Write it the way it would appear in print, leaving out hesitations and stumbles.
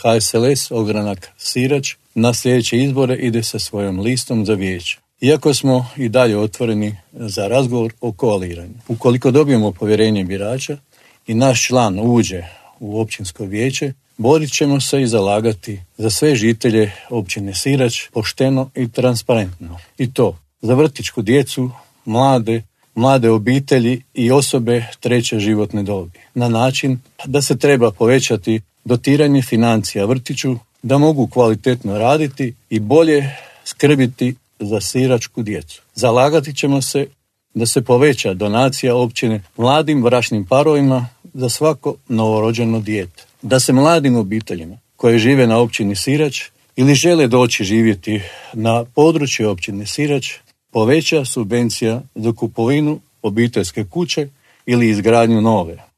HSLS Ogranak Sirač na sljedeće izbore ide sa svojom listom za vijeće. Iako smo i dalje otvoreni za razgovor o koaliranju. Ukoliko dobijemo povjerenje birača i naš član uđe u općinsko vijeće, borit ćemo se i zalagati za sve žitelje općine Sirač pošteno i transparentno. I to za vrtićku djecu, mlade obitelji i osobe treće životne dobi. Na način da se treba povećati dotiranje financija vrtiću, da mogu kvalitetno raditi i bolje skrbiti za siračku djecu. Zalagati ćemo se da se poveća donacija općine mladim bračnim parovima za svako novorođeno dijete. Da se mladim obiteljima koje žive na općini Sirač ili žele doći živjeti na području općine Sirač poveća subvencija za kupovinu obiteljske kuće ili izgradnju nove.